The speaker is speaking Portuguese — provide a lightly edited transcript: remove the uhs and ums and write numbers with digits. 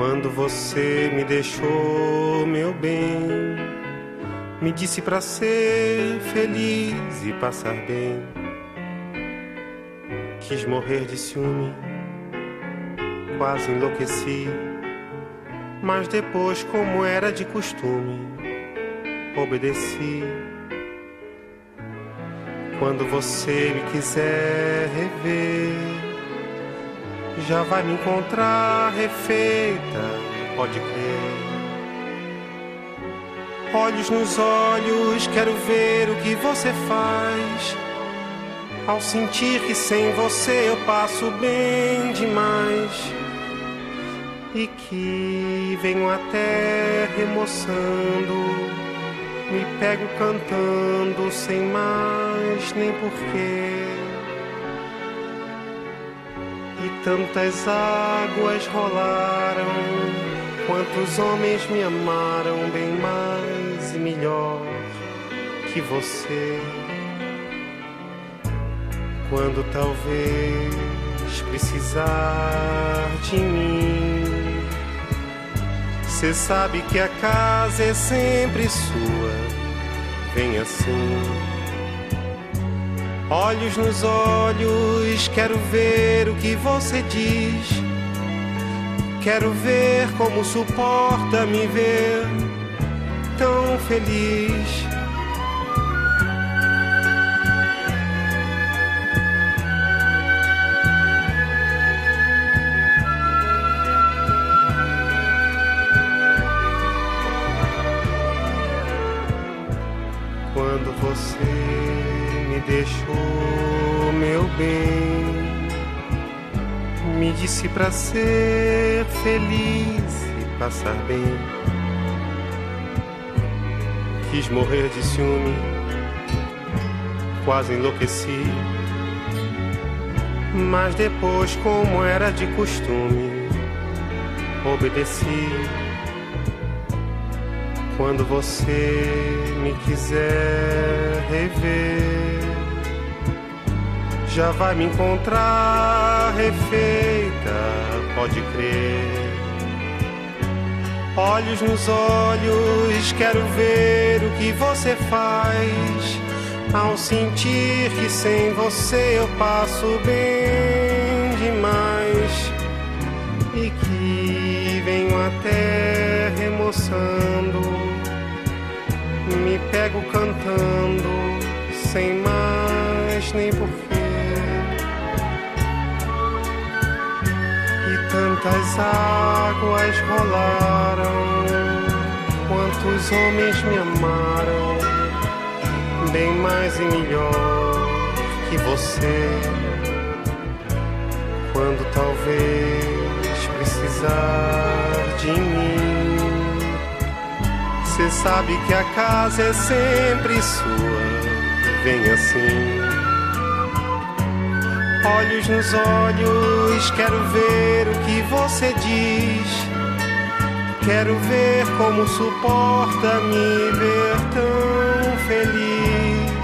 Quando você me deixou, meu bem, me disse pra ser feliz e passar bem. Quis morrer de ciúme, quase enlouqueci, mas depois, como era de costume, obedeci. Quando você me quiser rever, já vai me encontrar refeita, pode crer. Olhos nos olhos, quero ver o que você faz, ao sentir que sem você eu passo bem demais, e que venho até remoçando, me pego cantando sem mais nem porquê. E tantas águas rolaram, quantos homens me amaram bem mais e melhor que você. Quando talvez precisar de mim, cê sabe que a casa é sempre sua, vem assim. Olhos nos olhos, quero ver o que você diz, quero ver como suporta me ver tão feliz. Quando você me deixou, meu bem, me disse pra ser feliz e passar bem. Quis morrer de ciúme, quase enlouqueci, mas depois, como era de costume, obedeci. Quando você me quiser rever, já vai me encontrar refeita, pode crer. Olhos nos olhos, quero ver o que você faz, ao sentir que sem você eu passo bem demais, e que venho até remoçando, me pego cantando sem mais nem porquê. E tantas águas rolaram, quantos homens me amaram bem mais e melhor que você. Quando talvez precisar de mim, cê sabe que a casa é sempre sua, vem assim. Olhos nos olhos, quero ver o que você diz, quero ver como suporta me ver tão feliz.